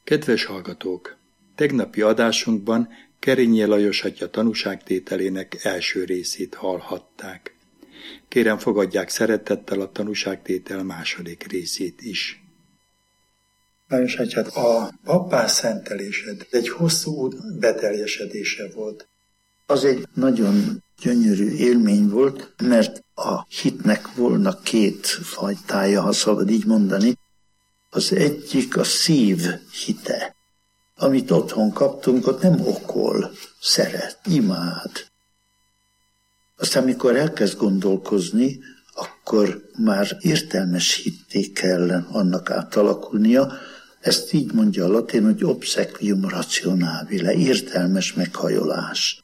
Kedves hallgatók! Tegnapi adásunkban Kerényi Lajos atya tanúságtételének első részét hallhatták. Kérem, fogadják szeretettel a tanúságtétel második részét is. Lajos atya, a pappá szentelésed egy hosszú út beteljesedése volt. Az egy nagyon gyönyörű élmény volt, mert a hitnek volna két fajtája, ha szabad így mondani. Az egyik a szív hite, amit otthon kaptunk, ott nem okol, szeret, imád. Aztán, mikor elkezd gondolkozni, akkor már értelmes hitté kell annak átalakulnia. Ezt így mondja a latin, hogy obsequium rationabile, értelmes meghajolás.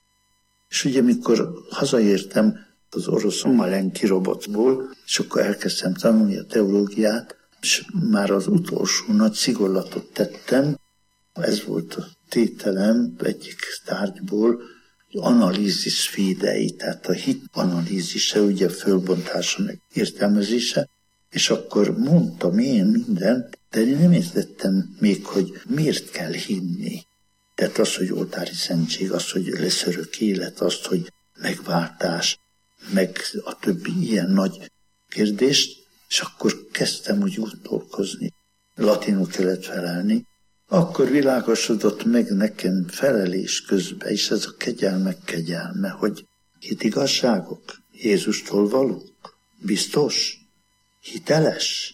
És ugye, mikor hazaértem az orosz Malenki robotból, és akkor elkezdtem tanulni a teológiát, és már az utolsó nagy szigorlatot tettem, ez volt a tételem egyik tárgyból, analízis fidei, tehát a hit analízise, ugye fölbontása meg értelmezése, és akkor mondtam én mindent, de én nem értettem még, hogy miért kell hinni. Tehát az, hogy oltári szentség, az, hogy lesz örök élet, az, hogy megváltás, meg a többi ilyen nagy kérdést, és akkor kezdtem úgy gondolkozni. Latinul kellett felelni. Akkor világosodott meg nekem felelés közben, és ez a kegyelmek kegyelme, hogy hit igazságok, Jézustól valók, biztos, hiteles.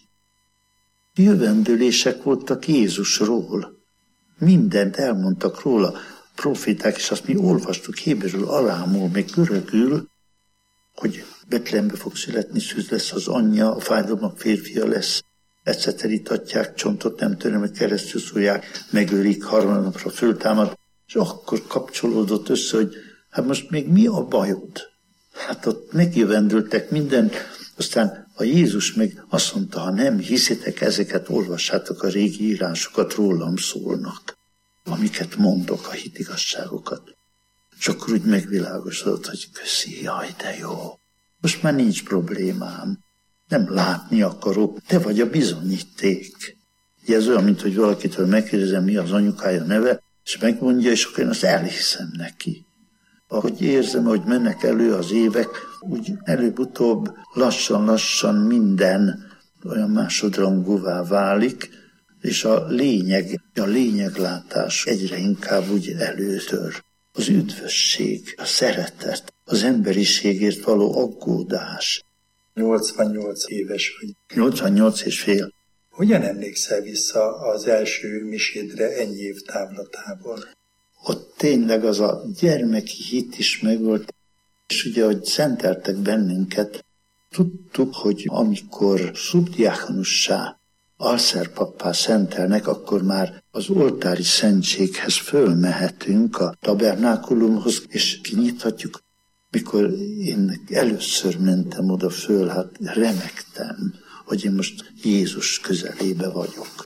Jövendőlések voltak Jézusról. Mindent elmondtak róla, profiták, és azt mi olvastuk héberül, arámul, még görögül, hogy Betlehembe fog születni, szűz lesz az anyja, a fájdalmak férfia lesz, eceterítatják, csontot nem törömet keresztül szólják, megölik, harmadnapra föltámad, és akkor kapcsolódott össze, hogy hát most még mi a bajod? Hát ott megjövendültek mindent, aztán a Jézus meg azt mondta, ha nem hiszitek ezeket, olvassátok a régi írásokat, rólam szólnak, amiket mondok, a hitigasságokat. És akkor úgy megvilágosodott, hogy köszi, jaj, de jó. Most már nincs problémám. Nem látni akarok, te vagy a bizonyíték. Ugye ez olyan, mint hogy valakitől megkérdezem, mi az anyukája neve, és megmondja, és akkor én azt elhiszem neki. Ahogy érzem, hogy mennek elő az évek, úgy előbb-utóbb lassan-lassan minden olyan másodrangúvá válik, és a lényeglátás egyre inkább úgy előtör. Az üdvösség, a szeretet, az emberiségért való aggódás. 88 éves vagy. 88 és fél. Hogyan emlékszel vissza az első misédre ennyi év távlatából? Ott tényleg az a gyermeki hit is megvolt, és ugye, hogy szenteltek bennünket, tudtuk, hogy amikor szubdiákonussá, alszerpappá szentelnek, akkor már az oltári szentséghez fölmehetünk a tabernákulumhoz, és kinyithatjuk. Mikor én először mentem oda föl, hát remegtem, hogy én most Jézus közelébe vagyok.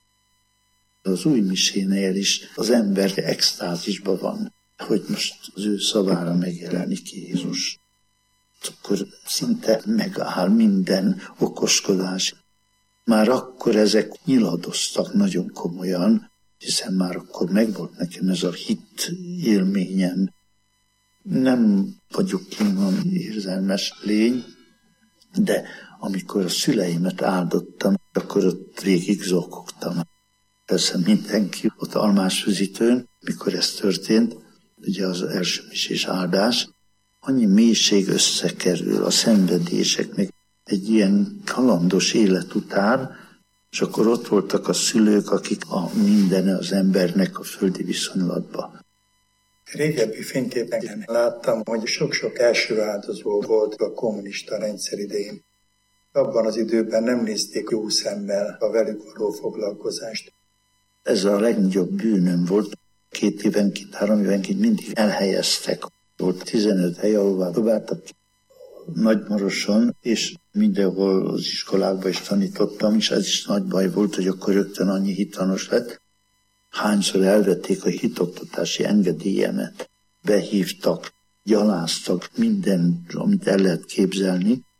Az új misénél is az ember extázisban van, hogy most az ő szavára megjelenik Jézus. Akkor szinte megáll minden okoskodás. Már akkor ezek nyiladoztak nagyon komolyan, hiszen már akkor megvolt nekem ez a hit élményem. Nem vagyok innen érzelmes lény, de amikor a szüleimet áldottam, akkor ott végig zokogtam. Persze mindenki ott Almásfüzitőn, mikor ez történt, ugye az első misés áldás, annyi mélység összekerül, a szenvedések, még egy ilyen kalandos élet után, és akkor ott voltak a szülők, akik a mindene az embernek a földi viszonylatban. Régebbi fényképeken láttam, hogy sok-sok első áldozó volt a kommunista rendszer idején. Abban az időben nem nézték jó szemmel a velük való foglalkozást. Ez a legnagyobb bűnöm volt. 2 évenként, 3 évenként mindig elhelyeztek. Volt 15 hely, ahová dobáltak Nagymaroson, és mindenhol az iskolákban is tanítottam, és ez is nagy baj volt, hogy akkor rögtön annyi hitanos lett. Hányszor elvették a hitoktatási engedélyemet, behívtak, gyaláztak, mindent, amit el lehet képzelni.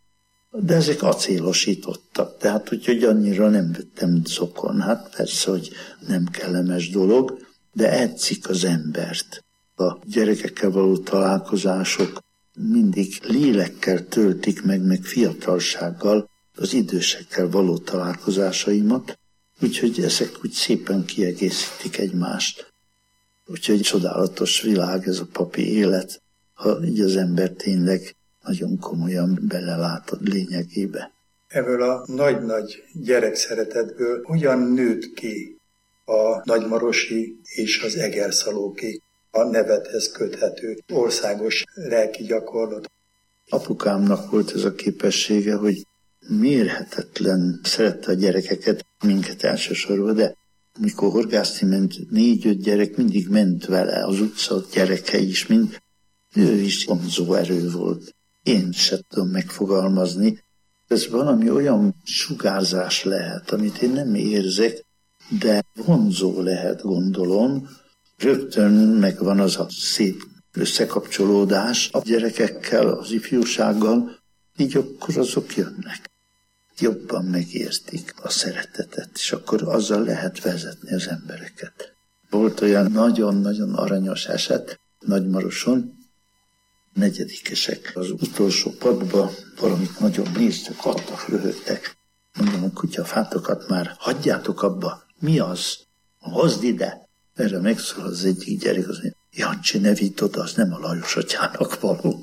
De ezek acélosítottak, tehát úgyhogy annyira nem vettem zokon. Hát persze, hogy nem kellemes dolog, de etszik az embert. A gyerekekkel való találkozások mindig lélekkel töltik meg fiatalsággal az idősekkel való találkozásaimat, úgyhogy ezek úgy szépen kiegészítik egymást. Úgyhogy csodálatos világ ez a papi élet, ha így az ember tényleg nagyon komolyan belelát a lényegébe. Ebből a nagy-nagy gyerekszeretetből hogyan nőtt ki a nagymarosi és az egerszalóki, a nevethez köthető országos lelki gyakorlat? Apukámnak volt ez a képessége, hogy mérhetetlen szerette a gyerekeket, minket elsősorban, de mikor horgászni ment 4-5 gyerek, mindig ment vele, az utca gyerekei is mind, ő is vonzó erő volt. Én sem tudom megfogalmazni. Ez valami olyan sugárzás lehet, amit én nem érzek, de vonzó lehet, gondolom. Rögtön megvan az a szép összekapcsolódás a gyerekekkel, az ifjúsággal, így akkor azok jönnek. Jobban megértik a szeretetet, és akkor azzal lehet vezetni az embereket. Volt olyan nagyon-nagyon aranyos eset Nagymaroson, 4-esek az utolsó padba valamit nagyon néztek, adtak, röhögtek. Mondom, a kutyafátokat már hagyjátok abba. Mi az? Hozd ide! Erre megszól az egyik gyerek, az mondja, Jancsi, ne vidd oda, az nem a Lajos atyának való.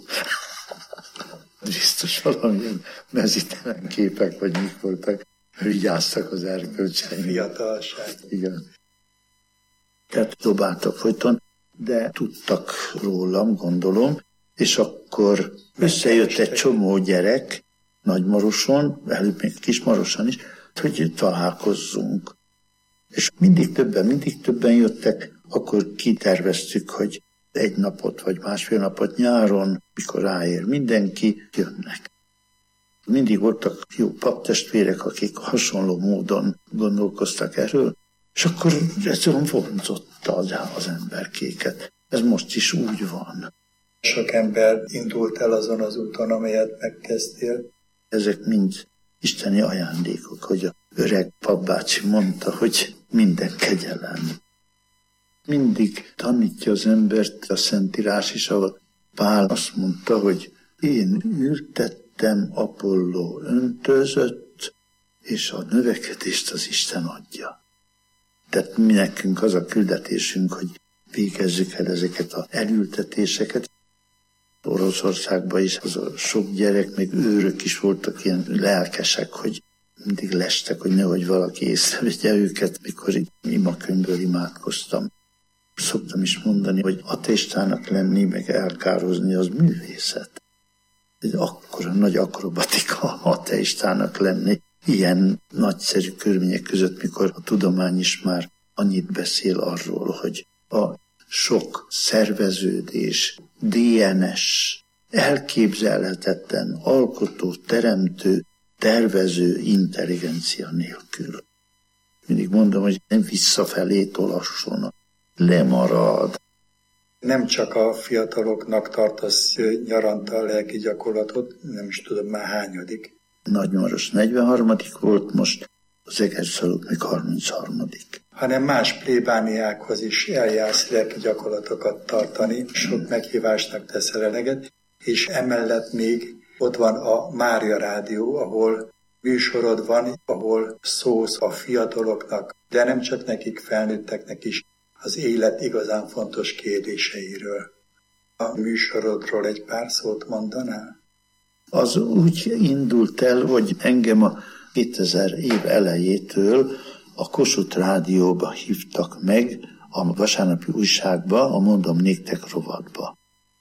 Biztos valamilyen mezítelen képek, vagy mik voltak, vigyáztak az erkölcseim. Fiatalság. Igen. Tehát dobáltak folyton, de tudtak rólam, gondolom, és akkor összejött egy csomó gyerek Nagymaroson, előbb még Kismaroson is, hogy találkozzunk. És mindig többen jöttek, akkor kiterveztük, hogy 1 napot vagy másfél napot nyáron, mikor ráér mindenki, jönnek. Mindig voltak jó paptestvérek, akik hasonló módon gondolkoztak erről, és akkor egyszerűen vonzotta az emberkéket. Ez most is úgy van. Sok ember indult el azon az úton, amelyet megkezdtél. Ezek mind isteni ajándékok, hogy a öreg papbácsi mondta, hogy minden kegyelem. Mindig tanítja az embert a Szentírás is, ahol Pál azt mondta, hogy én ültettem, Apolló öntözött, és a növekedést az Isten adja. Tehát mi nekünk az a küldetésünk, hogy végezzük el ezeket az elültetéseket. Oroszországban is az a sok gyerek, meg őrök is voltak ilyen lelkesek, hogy mindig lestek, hogy nehogy valaki észrevegye őket, mikor így imakönyvből imádkoztam. Szoktam is mondani, hogy ateistának lenni, meg elkározni, az művészet. Egy akkora nagy akrobatika ateistának lenni, ilyen nagyszerű körülmények között, mikor a tudomány is már annyit beszél arról, hogy a sok szerveződés, DNS, elképzelhetetlen, alkotó, teremtő, tervező intelligencia nélkül. Mindig mondom, hogy nem visszafelé tolasson, lemarad. Nem csak a fiataloknak tartasz nyaranta a lelki gyakorlatot, nem is tudom már hányadik. Nagymaros 43. volt most, az Egerszalók még 33. Hanem más plébániákhoz is eljársz lelki gyakorlatokat tartani, sok meghívásnak teszel eleget, és emellett még ott van a Mária Rádió, ahol műsorod van, ahol szólsz a fiataloknak, de nem csak nekik, felnőtteknek is, az élet igazán fontos kérdéseiről. A műsorodról egy pár szót mondanál? Az úgy indult el, hogy engem a 2000 év elejétől a Kossuth Rádióba hívtak meg, a vasárnapi újságba, a Mondom néktek rovatba.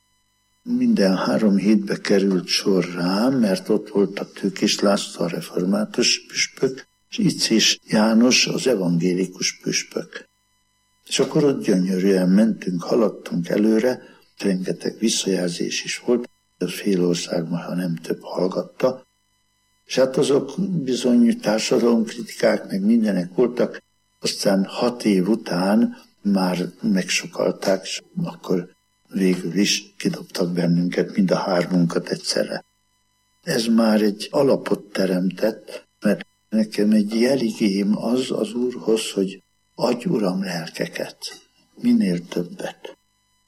Minden 3 hétbe került sor rám, mert ott volt a Tőkés László, a református püspök, és Icés János, az evangélikus püspök. És akkor ott gyönyörűen mentünk, haladtunk előre, rengeteg visszajelzés is volt, a fél országban, ha nem több hallgatta, és hát azok bizony társadalomkritikák, meg mindenek voltak, aztán 6 év után már megsokalták, és akkor végül is kidobtak bennünket, mind a 3 egyszerre. Ez már egy alapot teremtett, mert nekem egy jeligém az Úrhoz, hogy adj, Uram, lelkeket, minél többet.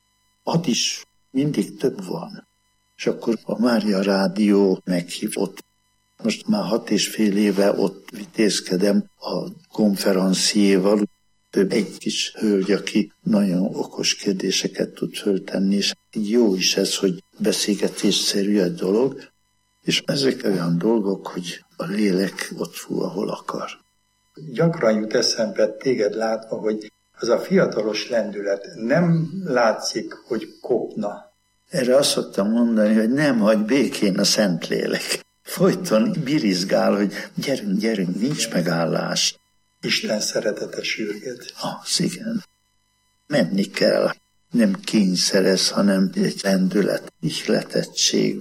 Ad is, mindig több van. És akkor a Mária Rádió meghív ott. Most már 6,5 éve ott vitézkedem a konferenciéval. Egy kis hölgy, aki nagyon okos kérdéseket tud föltenni, és jó is ez, hogy beszélgetésszerű egy dolog, és ezek olyan dolgok, hogy a lélek ott fúj, ahol akar. Gyakran jut eszembe téged látva, hogy az a fiatalos lendület nem látszik, hogy kopna. Erre azt szoktam mondani, hogy nem hagy békén a Szentlélek. Folyton birizgál, hogy gyerünk, nincs megállás. Isten szeretete sürget. Igen. Menni kell. Nem kényszerez, hanem egy lendület, ihletettség.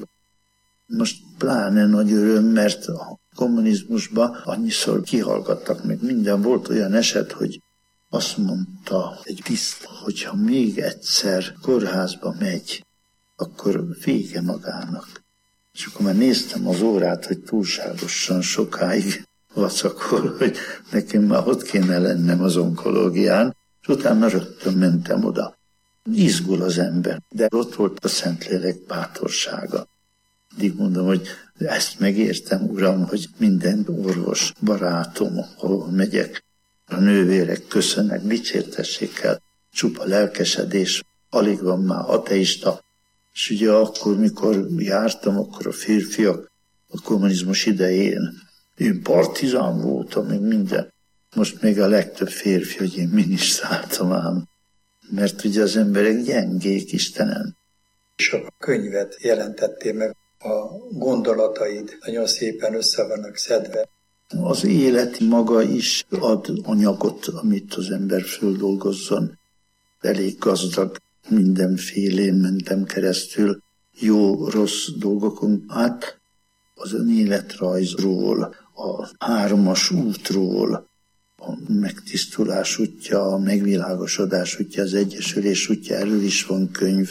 Most pláne nagy öröm, mert a kommunizmusban annyiszor kihallgattak meg minden. Volt olyan eset, hogy azt mondta egy tiszt, hogyha még egyszer kórházba megy, akkor vége magának. És akkor már néztem az órát, hogy túlságosan sokáig vacakol, hogy nekem már ott kéne lennem az onkológián, és utána rögtön mentem oda. Izgul az ember, de ott volt a Szentlélek bátorsága. Addig mondom, hogy ezt megértem, Uram, hogy minden orvos barátom, ahol megyek, a nővérek köszönnek, dicsértessék el, csupa lelkesedés, alig van már ateista. És ugye akkor, mikor jártam, akkor a férfiak a kommunizmus idején, én partizán voltam, meg minden. Most még a legtöbb férfi, hogy én minisztráltam ám. Mert ugye az emberek gyengék, Istenem. És a könyvet jelentettél meg, a gondolataid nagyon szépen össze vannak szedve. Az élet maga is ad anyagot, amit az ember földolgozzon. Elég gazdag, mindenfélén mentem keresztül, jó-rossz dolgokon át, az önéletrajzról, a 3-as útról, a megtisztulás útja, a megvilágosodás útja, az egyesülés útja, erről is van könyv.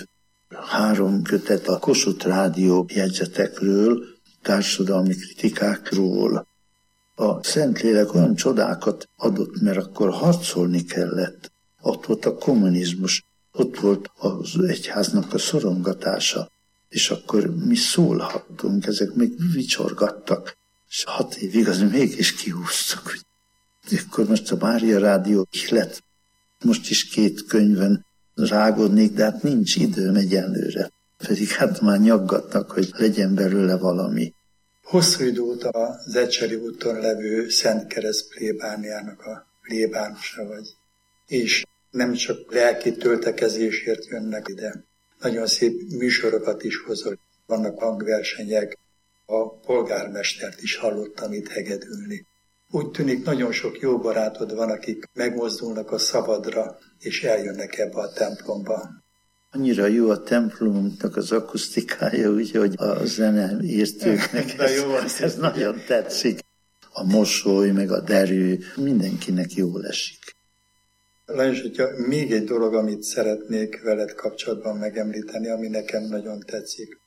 3 kötet a Kossuth Rádió jegyzetekről, társadalmi kritikákról. A Szentlélek olyan csodákat adott, mert akkor harcolni kellett. Ott volt a kommunizmus, ott volt az egyháznak a szorongatása, és akkor mi szólhattunk, ezek még vicsorgattak, és 6 évig az mégis kihúztuk. Akkor most a Mária Rádió ihlet, most is 2 könyven rágódnék, de hát nincs időm egyenlőre. Pedig hát már nyaggatnak, hogy legyen belőle valami. Hosszú idő óta az Ecseri úton levő Szent Kereszt plébániának a plébánosa vagy. És nem csak lelki töltekezésért jönnek ide. Nagyon szép műsorokat is hozol. Vannak hangversenyek, a polgármestert is hallottam itt hegedülni. Úgy tűnik, nagyon sok jó barátod van, akik megmozdulnak a szabadra, és eljönnek ebbe a templomba. Annyira jó a templomunknak az akusztikája, úgyhogy a zeneértőknek ez nagyon tetszik. A mosoly, meg a derű, mindenkinek jól esik. Lajos, hogyha még egy dolog, amit szeretnék veled kapcsolatban megemlíteni, ami nekem nagyon tetszik.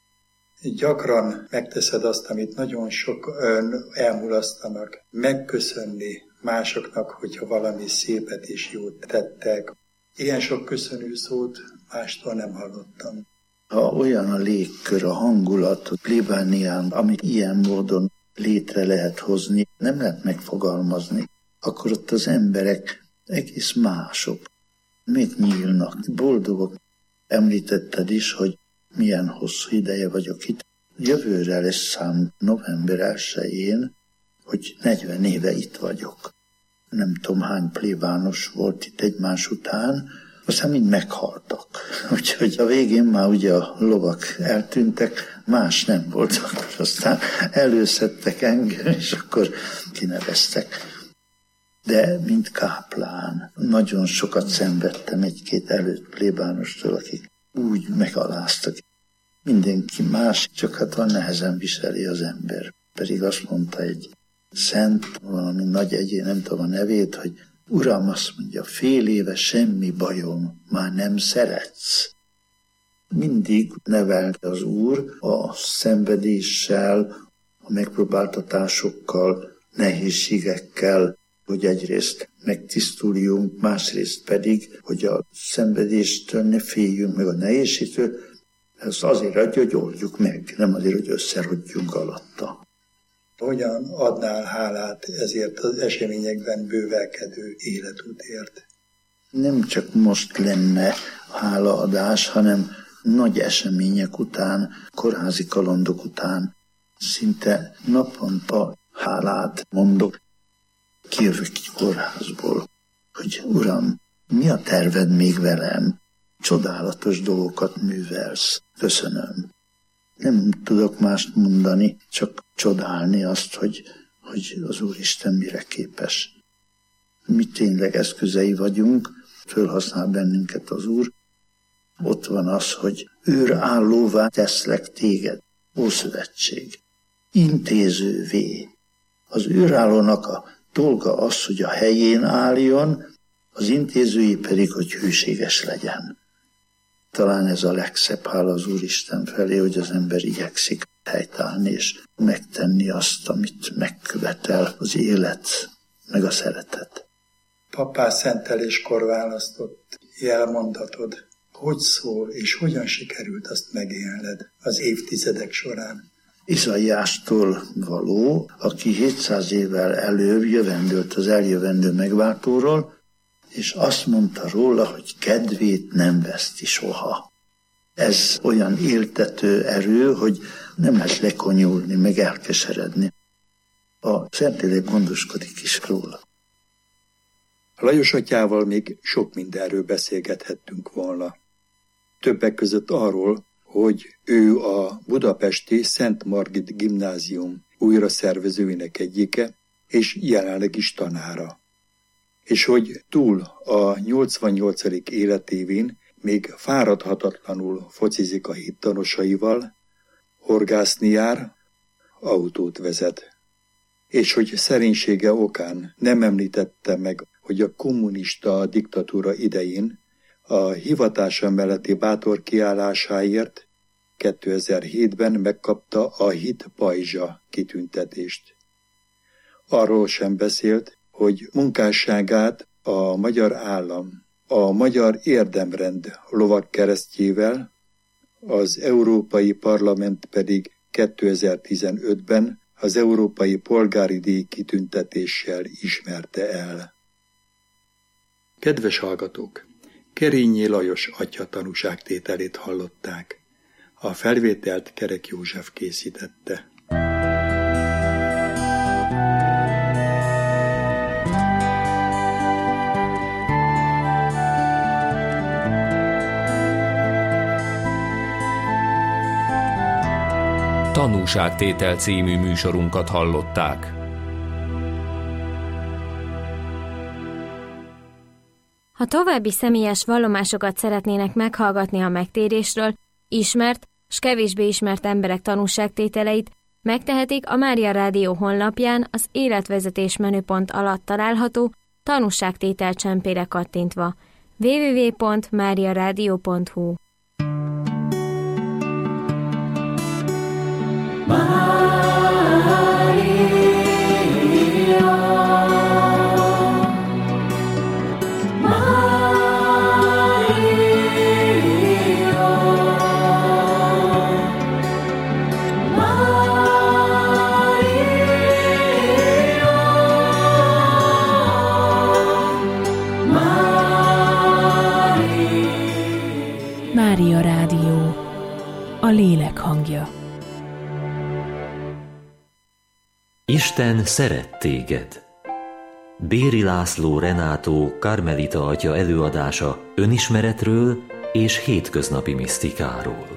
Gyakran megteszed azt, amit nagyon sok elmulasztanak, megköszönni másoknak, hogyha valami szépet és jót tettek. Ilyen sok köszönő szót mástól nem hallottam. Ha olyan a légkör, a hangulat, a plébánián, amit ilyen módon létre lehet hozni, nem lehet megfogalmazni, akkor ott az emberek egész mások. Megnyílnak, boldogok. Említetted is, hogy milyen hosszú ideje vagyok itt. Jövőre lesz szám november 1-én, hogy 40 éve itt vagyok. Nem tudom, hány plébános volt itt egymás után, aztán mind meghaltak. Úgyhogy a végén már ugye a lovak eltűntek, más nem voltak. Aztán előszedtek engem, és akkor kineveztek. De mint káplán. Nagyon sokat szenvedtem 1-2 előtt plébánostól, akik úgy megaláztak. Mindenki más, csak hát van nehezen viseli az ember. Pedig azt mondta egy szent, valami nagy egyén, nem tudom a nevét, hogy Uram, azt mondja, fél éve semmi bajom, már nem szeretsz. mindig nevelte az Úr a szenvedéssel, a megpróbáltatásokkal, nehézségekkel, hogy egyrészt megtisztuljunk, másrészt pedig, hogy a szenvedéstől ne féljünk meg a nehézségtől, ez azért adja, hogy oldjuk meg, nem azért, hogy összerodjunk alatta. Hogyan adnál hálát ezért az eseményekben bővelkedő életútért? Nem csak most lenne hálaadás, hanem nagy események után, kórházi kalandok után szinte naponta hálát mondok. Kijövök egy kórházból, hogy Uram, mi a terved még velem? Csodálatos dolgokat művelsz. Köszönöm. Nem tudok mást mondani, csak csodálni azt, hogy az Úristen mire képes. Mi tényleg eszközei vagyunk, fölhasznál bennünket az Úr. Ott van az, hogy őrállóvá teszlek téged, Ószövetség. Intézővé. Az őrállónak a dolga az, hogy a helyén álljon, az intézői pedig, hogy hűséges legyen. Talán ez a legszebb hála az Úristen felé, hogy az ember igyekszik helytállni és megtenni azt, amit megkövetel az élet, meg a szeretet. Pappá szenteléskor választott jelmondatod, hogy szól és hogyan sikerült azt megélned az évtizedek során? Izaiástól való, aki 700 évvel előbb jövendőlt az eljövendő megváltóról, és azt mondta róla, hogy kedvét nem veszti soha. Ez olyan éltető erő, hogy nem lehet lekonyulni, meg elkeseredni. A Szentlélek gondoskodik is róla. Lajos atyával még sok mindenről beszélgethettünk volna. Többek között arról, hogy ő a budapesti Szent Margit Gimnázium újra szervezőinek egyike, és jelenleg is tanára. És hogy túl a 88. életévén még fáradhatatlanul focizik a hittanosaival, horgászni jár, autót vezet. És hogy szerénysége okán nem említette meg, hogy a kommunista diktatúra idején a hivatása melletti bátor kiállásáért 2007-ben megkapta a Hit Pajzsa kitüntetést. Arról sem beszélt, hogy munkásságát a magyar állam, a magyar érdemrend lovagkeresztjével, az Európai Parlament pedig 2015-ben az Európai Polgári Díj kitüntetéssel ismerte el. Kedves hallgatók! Kerényi Lajos atya tanúságtételét hallották. A felvételt Kerek József készítette. Tanúságtétel című műsorunkat hallották. Ha további személyes vallomásokat szeretnének meghallgatni a megtérésről, ismert s kevésbé ismert emberek tanúságtételeit, megtehetik a Mária Rádió honlapján az életvezetés menüpont alatt található tanúságtétel csempére kattintva. www.mariaradio.hu Mária Rádió, a lélek hangja. Isten szeret téged. Béri László Renátó karmelita atya előadása önismeretről és hétköznapi misztikáról.